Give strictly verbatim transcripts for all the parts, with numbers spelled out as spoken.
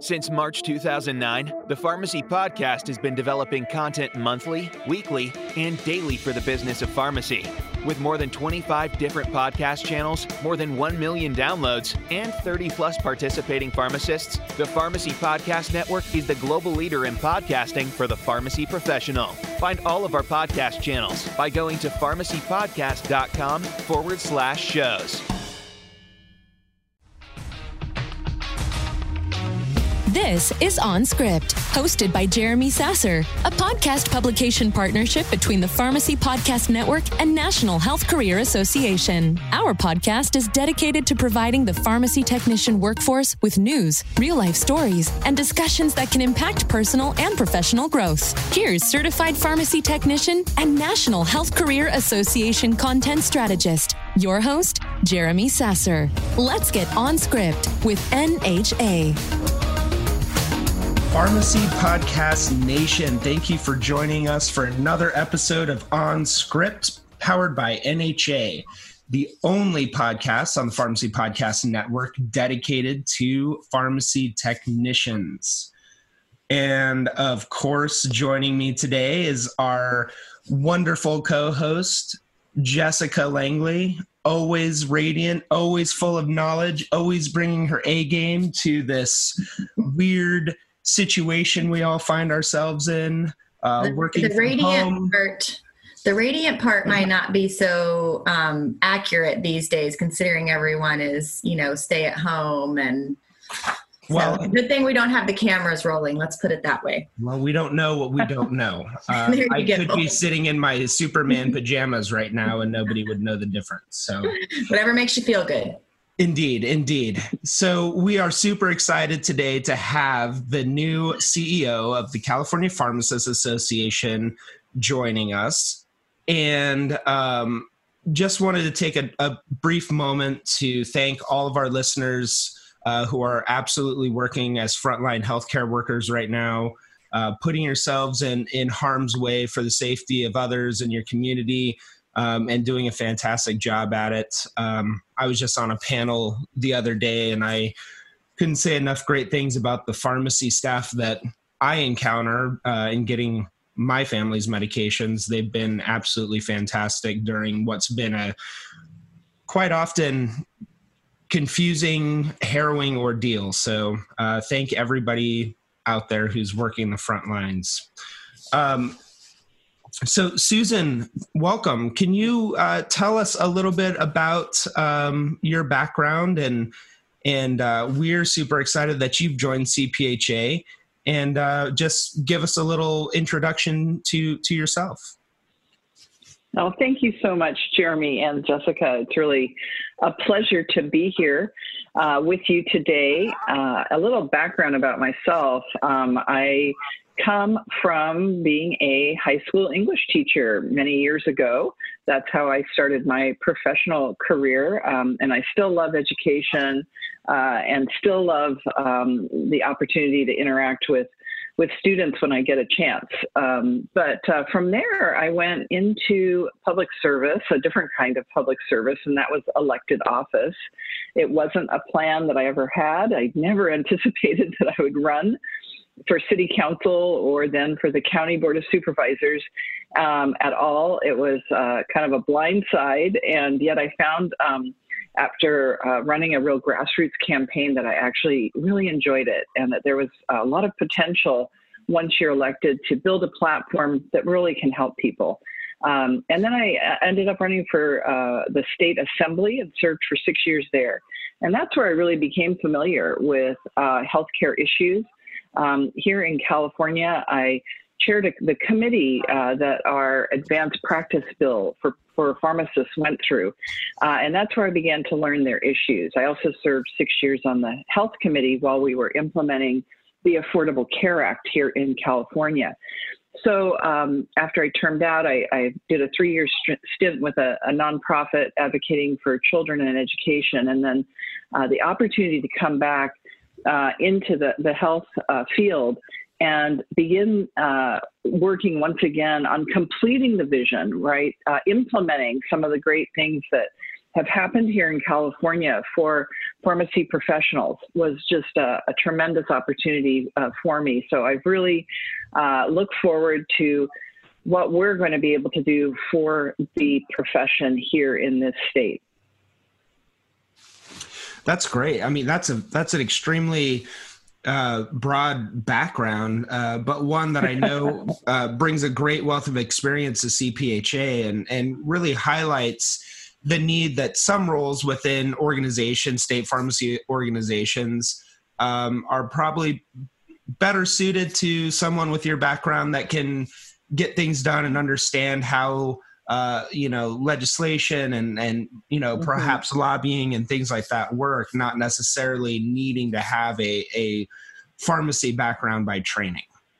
Since March two thousand nine, the Pharmacy Podcast has been developing content monthly, weekly, and daily for the business of pharmacy. With more than twenty-five different podcast channels, more than one million downloads, and thirty plus participating pharmacists, the Pharmacy Podcast Network is the global leader in podcasting for the pharmacy professional. Find all of our podcast channels by going to pharmacypodcast.com forward slash shows. This is On Script, hosted by Jeremy Sasser, a podcast publication partnership between the Pharmacy Podcast Network and National Health Career Association. Our podcast is dedicated to providing the pharmacy technician workforce with news, real-life stories, and discussions that can impact personal and professional growth. Here's certified pharmacy technician and National Health Career Association content strategist, your host, Jeremy Sasser. Let's get on script with N H A. Pharmacy Podcast Nation, thank you for joining us for another episode of On Script, powered by N H A, the only podcast on the Pharmacy Podcast Network dedicated to pharmacy technicians. And of course, joining me today is our wonderful co-host, Jessica Langley, always radiant, always full of knowledge, always bringing her A game to this weird situation we all find ourselves in, uh, the, working the from radiant home. Part, the radiant part might not be so um, accurate these days, considering everyone is, you know, stay at home. And so, well, good thing we don't have the cameras rolling. Let's put it that way. Well, we don't know what we don't know. Uh, I could be sitting in my Superman pajamas right now and nobody would know the difference. So whatever makes you feel good. Indeed, indeed. So we are super excited today to have the new C E O of the California Pharmacists Association joining us. And um, just wanted to take a, a brief moment to thank all of our listeners uh, who are absolutely working as frontline healthcare workers right now, uh, putting yourselves in, in harm's way for the safety of others in your community. Um, and doing a fantastic job at it. Um, I was just on a panel the other day, and I couldn't say enough great things about the pharmacy staff that I encounter uh, in getting my family's medications. They've been absolutely fantastic during what's been a quite often confusing, harrowing ordeal. So uh, thank everybody out there who's working the front lines. Um, So, Susan, welcome. Can you uh, tell us a little bit about um, your background? And and uh, we're super excited that you've joined C P H A. And uh, just give us a little introduction to, to yourself. Oh, thank you so much, Jeremy and Jessica. It's really a pleasure to be here uh, with you today. Uh, a little background about myself. Um, I come from being a high school English teacher many years ago. That's how I started my professional career. Um, and I still love education uh, and still love um, the opportunity to interact with, with students when I get a chance. Um, but uh, from there, I went into public service, a different kind of public service, and that was elected office. It wasn't a plan that I ever had. I never anticipated that I would run for city council or then for the county board of supervisors um, at all. It was uh, kind of a blind side. And yet I found um, after uh, running a real grassroots campaign that I actually really enjoyed it, and that there was a lot of potential once you're elected to build a platform that really can help people. Um, and then I ended up running for uh, the state assembly and served for six years there. And that's where I really became familiar with uh, healthcare issues. Um, here in California, I chaired a, the committee uh, that our advanced practice bill for, for pharmacists went through. Uh, and that's where I began to learn their issues. I also served six years on the health committee while we were implementing the Affordable Care Act here in California. So um, after I termed out, I, I did a three-year stint with a, a nonprofit advocating for children and education. And then uh, the opportunity to come back Uh, into the, the health uh, field and begin uh, working once again on completing the vision, right? Uh, implementing some of the great things that have happened here in California for pharmacy professionals was just a, a tremendous opportunity uh, for me. So I really uh, look forward to what we're going to be able to do for the profession here in this state. That's great. I mean, that's a that's an extremely uh, broad background, uh, but one that I know uh, brings a great wealth of experience to C P H A and, and really highlights the need that some roles within organizations, state pharmacy organizations, um, are probably better suited to someone with your background that can get things done and understand how uh, you know, legislation and, and, you know, mm-hmm. perhaps lobbying and things like that work, not necessarily needing to have a, a pharmacy background by training.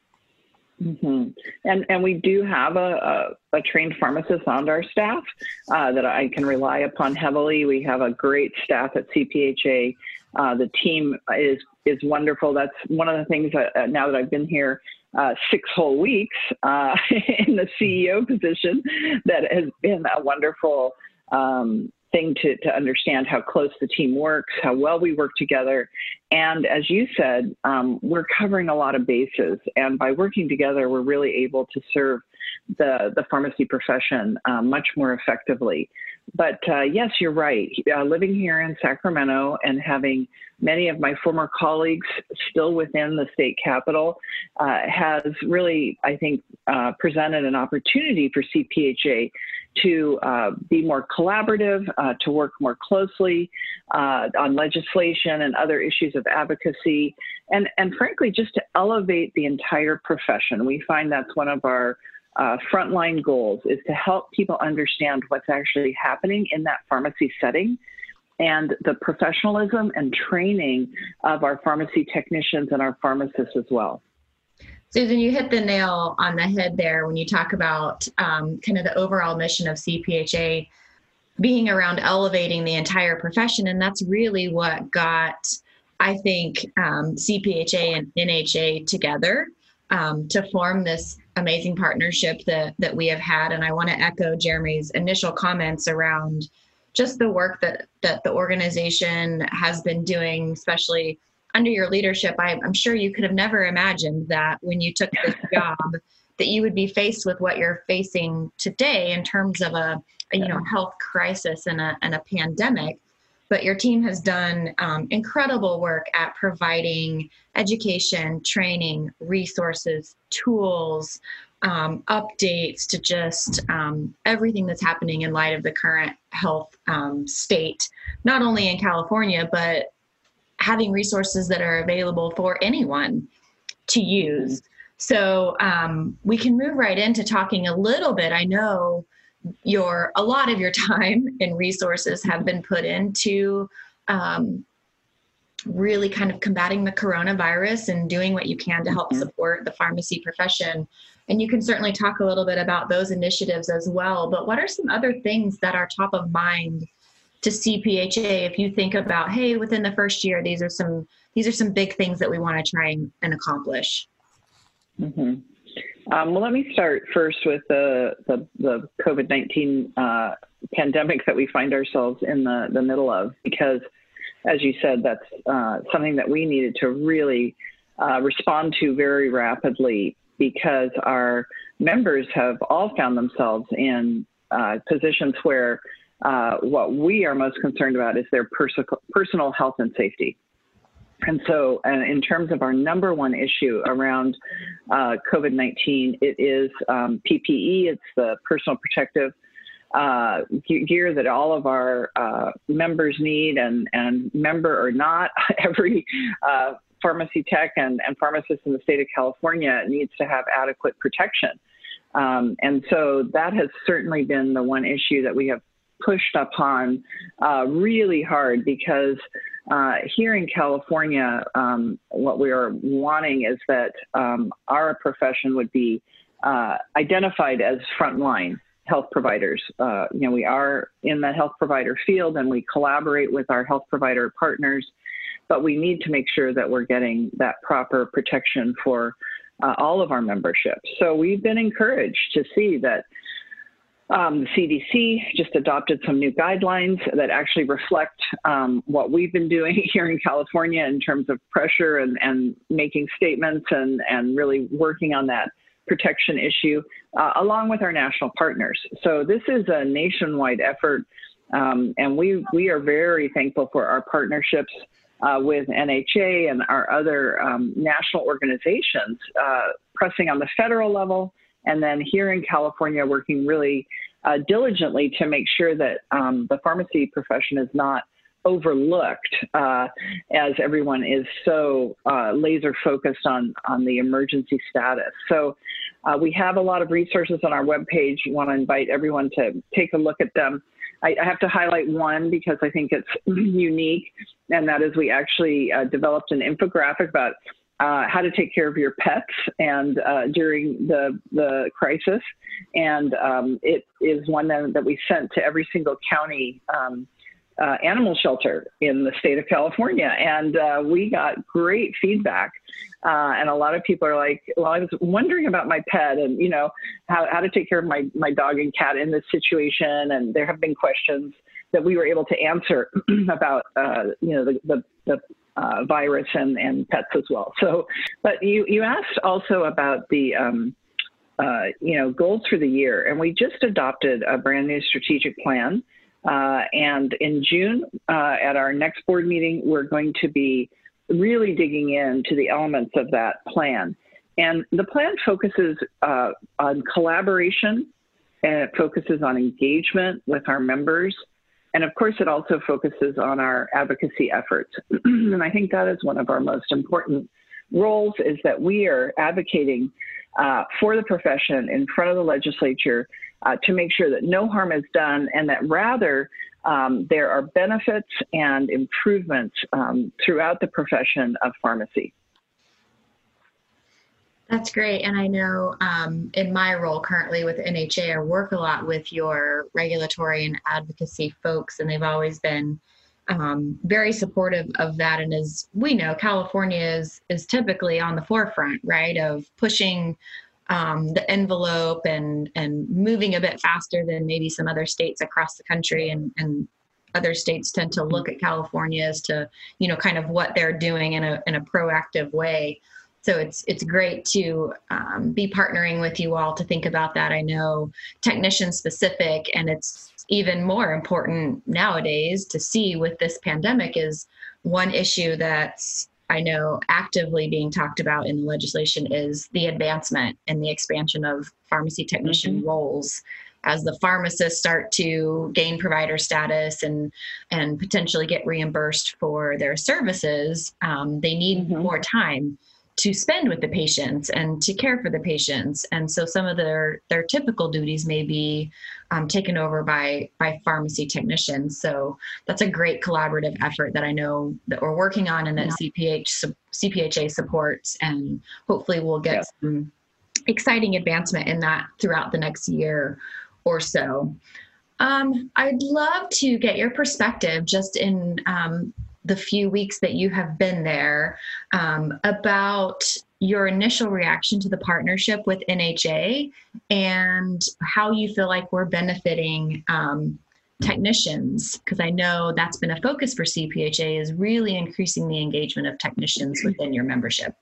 Mm-hmm. And and we do have a, a, a trained pharmacist on our staff uh, that I can rely upon heavily. We have a great staff at C P H A. Uh, the team is is wonderful. That's one of the things that uh, now that I've been here uh, six whole weeks uh, in the C E O position, that has been a wonderful um, thing to, to understand how close the team works, how well we work together. And as you said, um, we're covering a lot of bases. And by working together, we're really able to serve the, the pharmacy profession uh, much more effectively. But uh, yes, you're right. Uh, living here in Sacramento and having many of my former colleagues still within the state capitol uh, has really, I think, uh, presented an opportunity for C P H A to uh, be more collaborative, uh, to work more closely uh, on legislation and other issues of advocacy, and, and frankly, just to elevate the entire profession. We find that's one of our Uh, frontline goals is to help people understand what's actually happening in that pharmacy setting and the professionalism and training of our pharmacy technicians and our pharmacists as well. Susan, you hit the nail on the head there when you talk about um, kind of the overall mission of C P H A being around elevating the entire profession. And that's really what got, I think, um, C P H A and N H A together um, to form this amazing partnership that that we have had. And I want to echo Jeremy's initial comments around just the work that that the organization has been doing, especially under your leadership. I, I'm sure you could have never imagined that when you took this job that you would be faced with what you're facing today in terms of a, a you know health crisis and a and a pandemic. But your team has done um, incredible work at providing education, training, resources, tools, um, updates to just um, everything that's happening in light of the current health um, state, not only in California, but having resources that are available for anyone to use. So um, we can move right into talking a little bit. I know your a lot of your time and resources have been put into um, really kind of combating the coronavirus and doing what you can to help support the pharmacy profession. And you can certainly talk a little bit about those initiatives as well. But what are some other things that are top of mind to C P H A if you think about, hey, within the first year, these are some these are some big things that we want to try and, and accomplish? Mm-hmm. Um, well, let me start first with the, the, the COVID nineteen uh, pandemic that we find ourselves in the, the middle of, because, as you said, that's uh, something that we needed to really uh, respond to very rapidly, because our members have all found themselves in uh, positions where uh, what we are most concerned about is their pers- personal health and safety. And so uh, in terms of our number one issue around uh, COVID nineteen, it is um, P P E. It's the personal protective uh, gear that all of our uh, members need, and, and member or not, every uh, pharmacy tech and, and pharmacist in the state of California needs to have adequate protection. Um, and so that has certainly been the one issue that we have pushed upon uh, really hard, because Uh, here in California, um, what we are wanting is that um, our profession would be uh, identified as frontline health providers. Uh, you know, we are in the health provider field and we collaborate with our health provider partners, but we need to make sure that we're getting that proper protection for uh, all of our membership. So we've been encouraged to see that Um, the C D C just adopted some new guidelines that actually reflect um, what we've been doing here in California in terms of pressure and, and making statements and, and really working on that protection issue, uh, along with our national partners. So this is a nationwide effort, um, and we, we are very thankful for our partnerships uh, with N H A and our other um, national organizations uh, pressing on the federal level, and then here in California, working really uh, diligently to make sure that um, the pharmacy profession is not overlooked uh, as everyone is so uh, laser focused on, on the emergency status. So uh, we have a lot of resources on our webpage. We want to invite everyone to take a look at them. I, I have to highlight one because I think it's unique, and that is we actually uh, developed an infographic about Uh, how to take care of your pets and uh, during the the crisis, and um, it is one that, that we sent to every single county um, uh, animal shelter in the state of California, and uh, we got great feedback. Uh, and a lot of people are like, "Well, I was wondering about my pet, and you know, how how to take care of my my dog and cat in this situation." And there have been questions that we were able to answer about uh, you know the the, the Uh, virus and, and pets as well. So, but you, you asked also about the, um, uh, you know, goals for the year, and we just adopted a brand new strategic plan. Uh, and in June, uh, at our next board meeting, we're going to be really digging into the elements of that plan. And the plan focuses uh, on collaboration, and it focuses on engagement with our members. And of course, it also focuses on our advocacy efforts. And I think that is one of our most important roles, is that we are advocating uh, for the profession in front of the legislature uh, to make sure that no harm is done, and that rather um, there are benefits and improvements um, throughout the profession of pharmacy. That's great. And I know um, in my role currently with N H A, I work a lot with your regulatory and advocacy folks, and they've always been um, very supportive of that. And as we know, California is, is typically on the forefront, right, of pushing um, the envelope and, and moving a bit faster than maybe some other states across the country. And, and other states tend to look at California as to, you know, kind of what they're doing in a, in a proactive way. So it's it's great to um, be partnering with you all to think about that. I know technician specific, and it's even more important nowadays to see with this pandemic is one issue that's, I know, actively being talked about in the legislation is the advancement and the expansion of pharmacy technician mm-hmm. roles. As the pharmacists start to gain provider status and and potentially get reimbursed for their services, um, they need mm-hmm. more time to spend with the patients and to care for the patients. And so some of their, their typical duties may be um, taken over by, by pharmacy technicians. So that's a great collaborative effort that I know that we're working on, and that yeah. C P H, C P H A supports, and hopefully we'll get yeah. some exciting advancement in that throughout the next year or so. Um, I'd love to get your perspective just in um, the few weeks that you have been there, um, about your initial reaction to the partnership with N H A and how you feel like we're benefiting um, technicians, because I know that's been a focus for C P H A, is really increasing the engagement of technicians within your membership.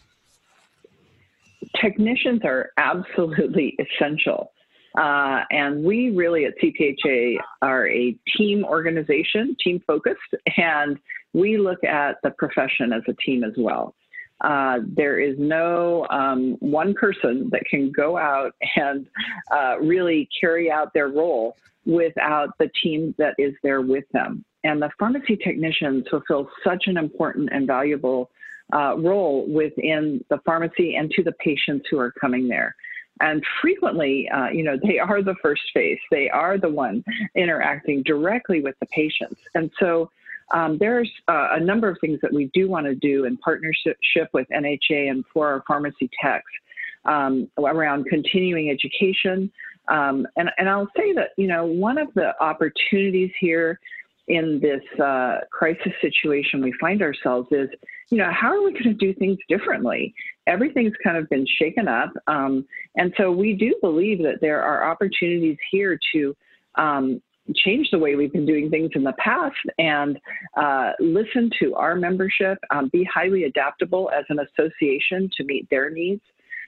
Technicians are absolutely essential. Uh, and we really at C P H A are a team organization, team focused, and we look at the profession as a team as well. Uh, there is no um, one person that can go out and uh, really carry out their role without the team that is there with them. And the pharmacy technicians fulfill such an important and valuable uh, role within the pharmacy and to the patients who are coming there. And frequently, uh, you know, they are the first face. They are the one interacting directly with the patients. And so um, there's uh, a number of things that we do want to do in partnership with N H A and for our pharmacy techs um, around continuing education. Um, and, and I'll say that, you know, one of the opportunities here in this uh, crisis situation we find ourselves is, you know, how are we going to do things differently? Everything's kind of been shaken up. Um, and so we do believe that there are opportunities here to um, change the way we've been doing things in the past and uh, listen to our membership, um, be highly adaptable as an association to meet their needs.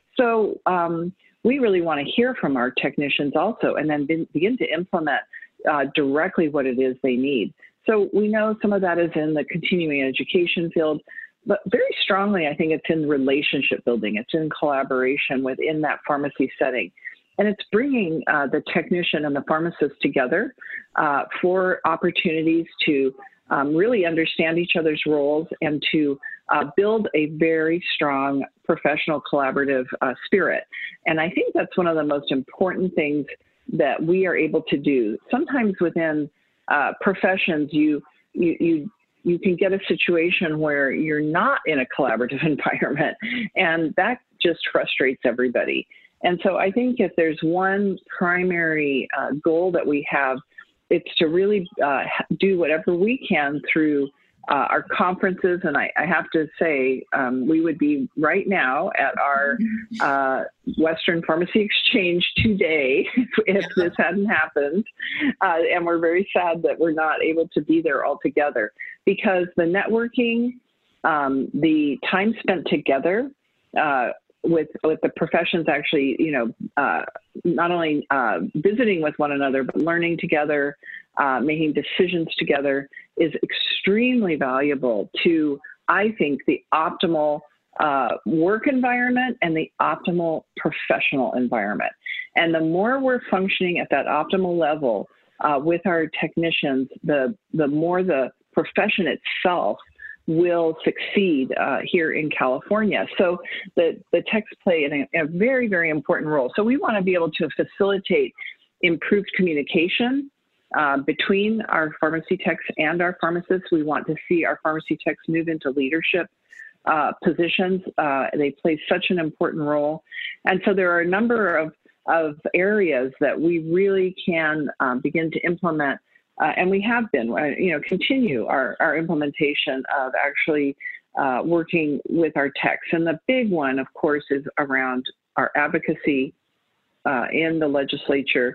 So um, we really want to hear from our technicians also, and then be, begin to implement uh, directly what it is they need. So we know some of that is in the continuing education field, but very strongly, I think it's in relationship building. It's in collaboration within that pharmacy setting. And it's bringing uh, the technician and the pharmacist together uh, for opportunities to um, really understand each other's roles and to uh, build a very strong professional collaborative uh, spirit. And I think that's one of the most important things that we are able to do. Sometimes within uh, professions, you, you, you you can get a situation where you're not in a collaborative environment, and that just frustrates everybody. And so I think if there's one primary uh, goal that we have, it's to really uh, do whatever we can through uh, our conferences. And I, I have to say, um, we would be right now at our uh, Western Pharmacy Exchange today if this hadn't happened. Uh, and we're very sad that we're not able to be there all together, because the networking, um, the time spent together, uh, with with the professions actually, you know, uh, not only uh, visiting with one another, but learning together, uh, making decisions together is extremely valuable to, I think, the optimal uh, work environment and the optimal professional environment. And the more we're functioning at that optimal level uh, with our technicians, the, the more the profession itself will succeed uh, here in California. So the, the techs play a, a very, very important role. So we want to be able to facilitate improved communication uh, between our pharmacy techs and our pharmacists. We want to see our pharmacy techs move into leadership uh, positions. Uh, they play such an important role. And so there are a number of, of areas that we really can um, begin to implement. Uh, and we have been, uh, you know, continue our, our implementation of actually uh, working with our techs. And the big one, of course, is around our advocacy uh, in the legislature.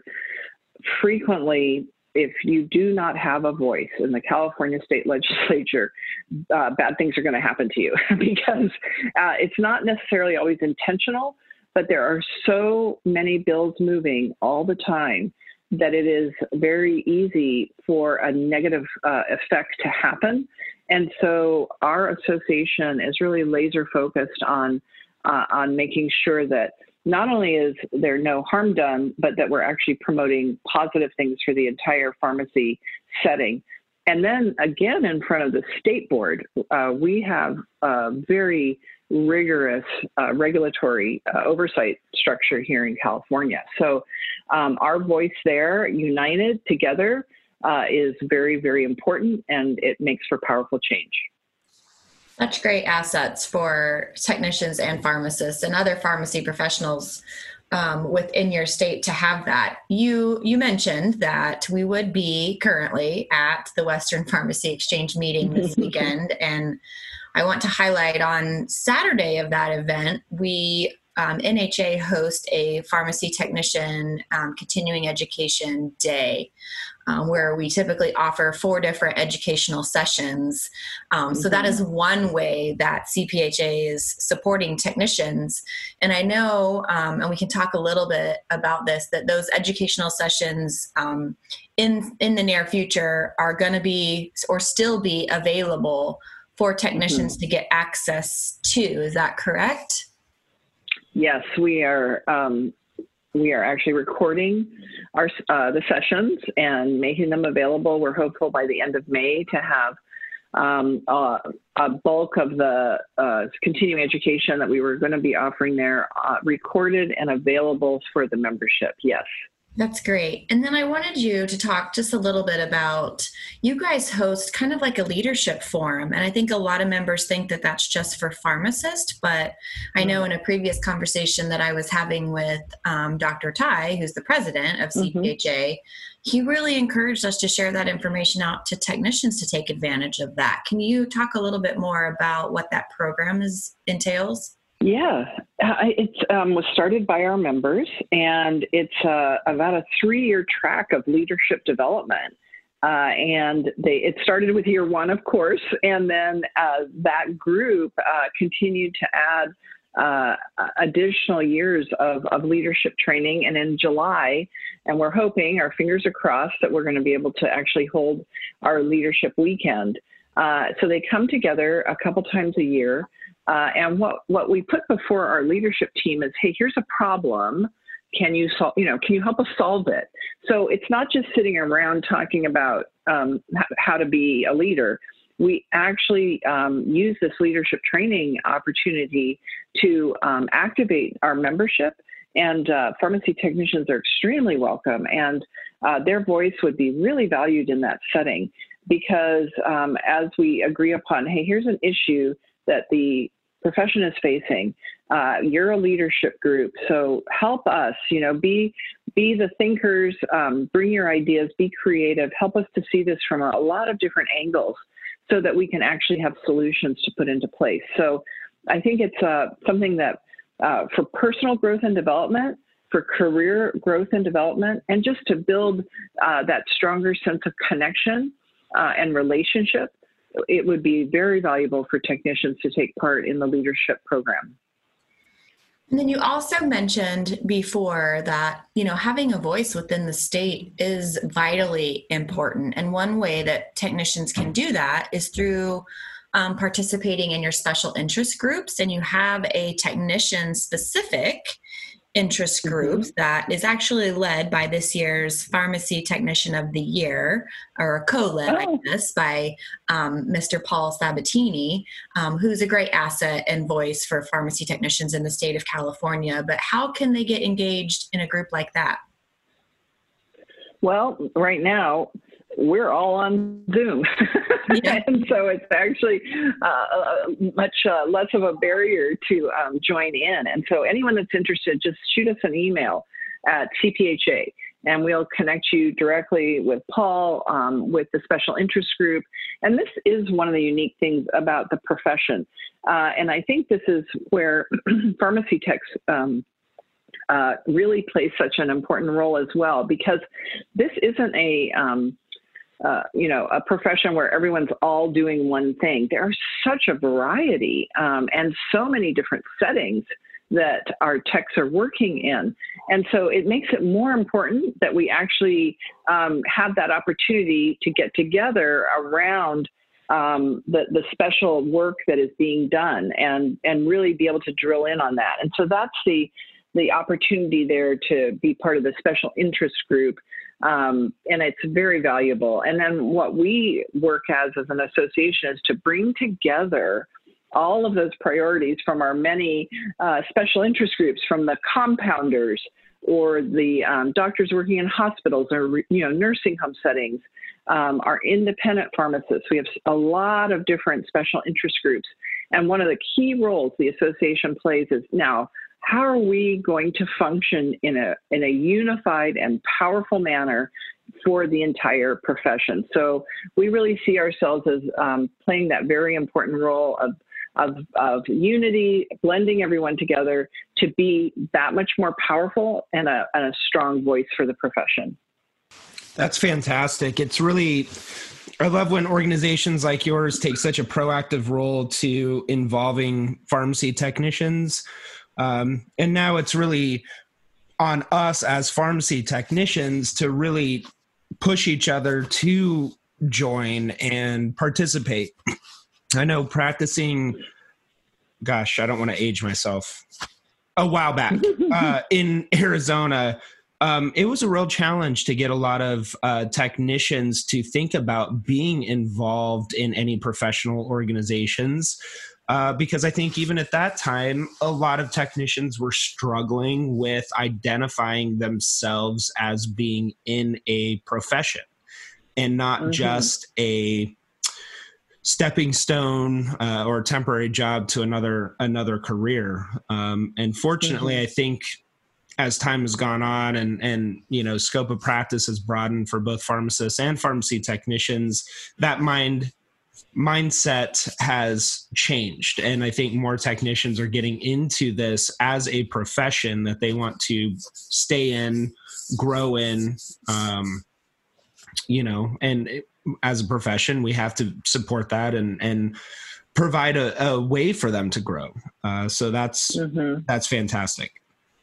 Frequently, if you do not have a voice in the California state legislature, uh, bad things are going to happen to you because uh, it's not necessarily always intentional, but there are so many bills moving all the time that it is very easy for a negative uh, effect to happen. And so our association is really laser focused on, uh, on making sure that not only is there no harm done, but that we're actually promoting positive things for the entire pharmacy setting. And then again, in front of the state board, uh, we have a very rigorous uh, regulatory uh, oversight structure here in California. So um, our voice there, united together, uh, is very, very important, and it makes for powerful change. Such great assets for technicians and pharmacists and other pharmacy professionals um, within your state to have that. You you mentioned that we would be currently at the Western Pharmacy Exchange meeting this weekend, and I want to highlight on Saturday of that event, we, um, N H A host a pharmacy technician um, continuing education day, um, where we typically offer four different educational sessions. Um, mm-hmm. So that is one way that C P H A is supporting technicians. And I know, um, and we can talk a little bit about this, that those educational sessions um, in, in the near future are going to be or still be available for technicians mm-hmm. to get access to. Is that correct? Yes, we are. Um, we are actually recording our uh, the sessions and making them available. We're hopeful by the end of May to have um, uh, a bulk of the uh, continuing education that we were going to be offering there uh, recorded and available for the membership. Yes. That's great. And then I wanted you to talk just a little bit about, you guys host kind of like a leadership forum. And I think a lot of members think that that's just for pharmacists, but I know in a previous conversation that I was having with um, Doctor Tai, who's the president of C P H A, mm-hmm. he really encouraged us to share that information out to technicians to take advantage of that. Can you talk a little bit more about what that program is entails? Yeah, it um, was started by our members, and it's uh, about a three-year track of leadership development. Uh, and they it started with year one, of course, and then uh, that group uh, continued to add uh, additional years of, of leadership training. And in July, and we're hoping, our fingers are crossed, that we're going to be able to actually hold our leadership weekend. Uh, so they come together a couple times a year. Uh, and what, what we put before our leadership team is, hey, here's a problem. Can you solve, you know, can you help us solve it? So it's not just sitting around talking about um, how to be a leader. We actually um, use this leadership training opportunity to um, activate our membership, and uh, pharmacy technicians are extremely welcome, and uh, their voice would be really valued in that setting, because um, as we agree upon, hey, here's an issue that the profession is facing. Uh, you're a leadership group, so help us. You know, be be the thinkers. Um, bring your ideas. Be creative. Help us to see this from a, a lot of different angles, so that we can actually have solutions to put into place. So, I think it's uh, something that uh, for personal growth and development, for career growth and development, and just to build uh, that stronger sense of connection uh, and relationship. It would be very valuable for technicians to take part in the leadership program. And then you also mentioned before that, you know, having a voice within the state is vitally important. And one way that technicians can do that is through um, participating in your special interest groups. And you have a technician-specific interest group mm-hmm. that is actually led by this year's Pharmacy Technician of the Year, or co-led, oh. I guess, by um, Mister Paul Sabatini, um, who's a great asset and voice for pharmacy technicians in the state of California. But how can they get engaged in a group like that? Well, right now, we're all on Zoom. Yeah. And so it's actually uh, much uh, less of a barrier to um, join in. And so anyone that's interested, just shoot us an email at C P H A, and we'll connect you directly with Paul, um, with the special interest group. And this is one of the unique things about the profession. Uh, and I think this is where pharmacy techs um, uh, really play such an important role as well, because this isn't a um, Uh, you know, a profession where everyone's all doing one thing. There are such a variety um, and so many different settings that our techs are working in. And so it makes it more important that we actually um, have that opportunity to get together around um, the, the special work that is being done, and, and really be able to drill in on that. And so that's the, the opportunity there to be part of the special interest group. Um, and it's very valuable. And then what we work as as an association is to bring together all of those priorities from our many uh, special interest groups, from the compounders or the um, doctors working in hospitals or, you know, nursing home settings, um, our independent pharmacists. We have a lot of different special interest groups. And one of the key roles the association plays is, now, how are we going to function in a in a unified and powerful manner for the entire profession? So we really see ourselves as um, playing that very important role of, of of unity, blending everyone together to be that much more powerful and a, and a strong voice for the profession. That's fantastic. It's really, I love when organizations like yours take such a proactive role to involving pharmacy technicians. Um, and now it's really on us as pharmacy technicians to really push each other to join and participate. I know practicing, gosh, I don't want to age myself, a while back uh, in Arizona, um, it was a real challenge to get a lot of uh, technicians to think about being involved in any professional organizations. Uh, because I think even at that time, a lot of technicians were struggling with identifying themselves as being in a profession and not mm-hmm. just a stepping stone uh, or temporary job to another another career. Um, and fortunately, mm-hmm. I think as time has gone on and, and, you know, scope of practice has broadened for both pharmacists and pharmacy technicians, that mind mindset has changed. And I think more technicians are getting into this as a profession that they want to stay in, grow in, um, you know, and it, as a profession, we have to support that and, and provide a, a way for them to grow. Uh, so that's, mm-hmm. that's fantastic.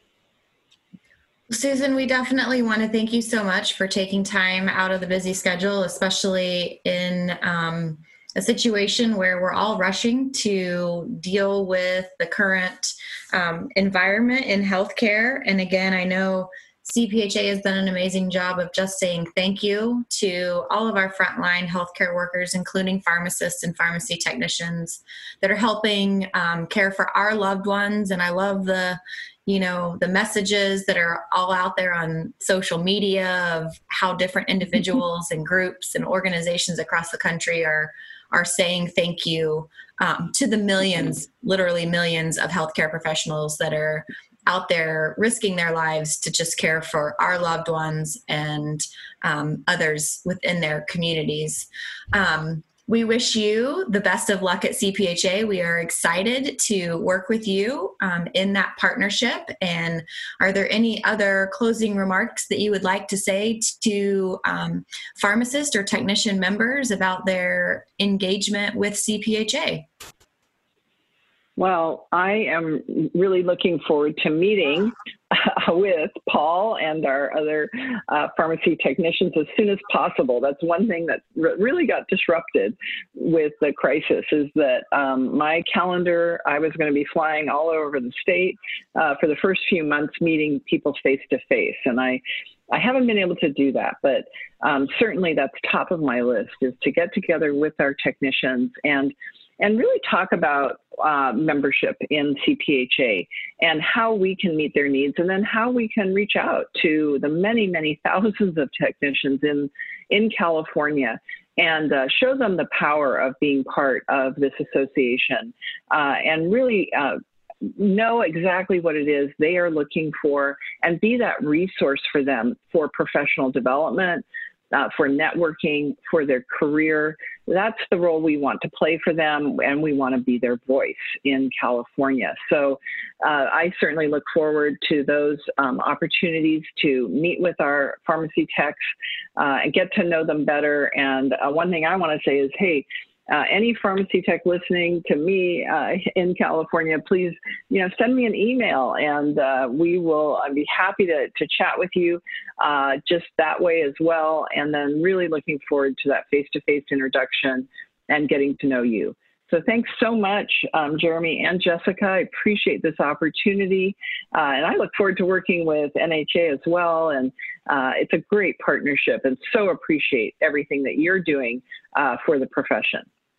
Susan, we definitely want to thank you so much for taking time out of the busy schedule, especially in um, a situation where we're all rushing to deal with the current um, environment in healthcare. And again, I know C P H A has done an amazing job of just saying thank you to all of our frontline healthcare workers, including pharmacists and pharmacy technicians that are helping um, care for our loved ones. And I love the you know, the messages that are all out there on social media of how different individuals and groups and organizations across the country are are saying thank you um, to the millions, literally millions of healthcare professionals that are out there risking their lives to just care for our loved ones and um, others within their communities. Um, We wish you the best of luck at C P H A. We are excited to work with you um, in that partnership. And are there any other closing remarks that you would like to say to um, pharmacist or technician members about their engagement with C P H A? Well, I am really looking forward to meeting uh, with Paul and our other uh, pharmacy technicians as soon as possible. That's one thing that re- really got disrupted with the crisis is that um, my calendar, I was going to be flying all over the state uh, for the first few months, meeting people face to face. And I, I haven't been able to do that, but um, certainly that's top of my list is to get together with our technicians and and really talk about uh, membership in C P H A and how we can meet their needs, and then how we can reach out to the many, many thousands of technicians in, in California and uh, show them the power of being part of this association uh, and really uh, know exactly what it is they are looking for and be that resource for them for professional development, Uh, for networking, for their career. That's the role we want to play for them, and we want to be their voice in California. So uh, I certainly look forward to those um, opportunities to meet with our pharmacy techs uh, and get to know them better. And uh, one thing I want to say is, hey, Uh, any pharmacy tech listening to me uh, in California, please, you know, send me an email, and uh, we will. I'd be happy to to chat with you uh, just that way as well. And then really looking forward to that face-to-face introduction and getting to know you. So thanks so much, um, Jeremy and Jessica. I appreciate this opportunity, uh, and I look forward to working with N H A as well. And uh, it's a great partnership, and so appreciate everything that you're doing uh, for the profession.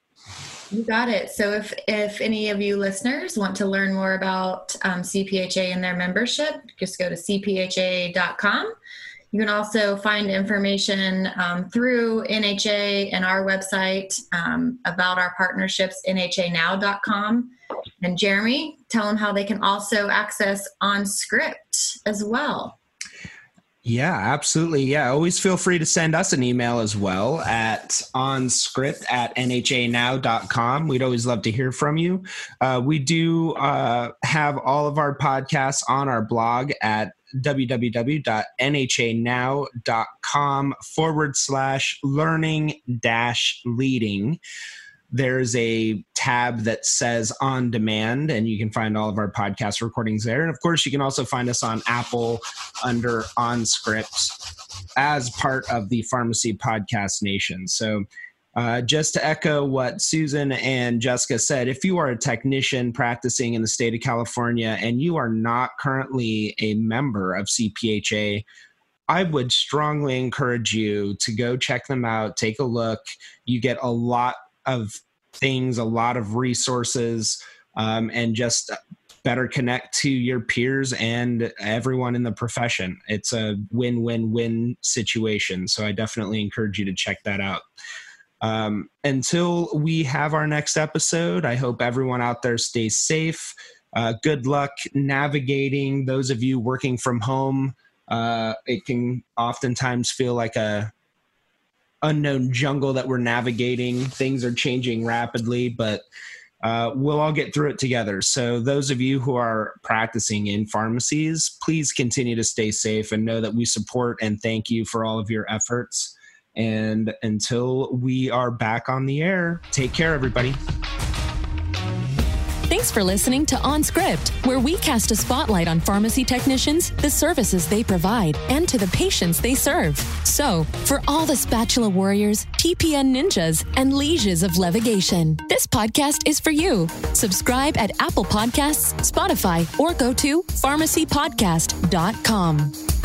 You got it. So if, if any of you listeners want to learn more about um, C P H A and their membership, just go to c p h a dot com. You can also find information um, through N H A and our website um, about our partnerships, n h a now dot com. And Jeremy, tell them how they can also access OnScript as well. Yeah, absolutely. Yeah, always feel free to send us an email as well at onscript at n h a now dot com. We'd always love to hear from you. Uh, we do uh, have all of our podcasts on our blog at www.nhanow.com forward slash learning dash leading. There's a tab that says on demand, and you can find all of our podcast recordings there. And of course, you can also find us on Apple under OnScript as part of the Pharmacy Podcast Nation. So uh, just to echo what Susan and Jessica said, if you are a technician practicing in the state of California and you are not currently a member of C P H A, I would strongly encourage you to go check them out, take a look. You get a lot of things, a lot of resources, um, and just better connect to your peers and everyone in the profession. It's a win-win-win situation. So I definitely encourage you to check that out. Um, until we have our next episode, I hope everyone out there stays safe. Uh, good luck navigating. Those of you working from home, uh, it can oftentimes feel like a unknown jungle that we're navigating. Things are changing rapidly, but Uh, we'll all get through it together. So those of you who are practicing in pharmacies, please continue to stay safe and know that we support and thank you for all of your efforts. And until we are back on the air, take care, everybody. Thanks for listening to On Script, where we cast a spotlight on pharmacy technicians, the services they provide, and to the patients they serve. So, for all the spatula warriors, T P N ninjas, and lieges of levigation, this podcast is for you. Subscribe at Apple Podcasts, Spotify, or go to pharmacy podcast dot com.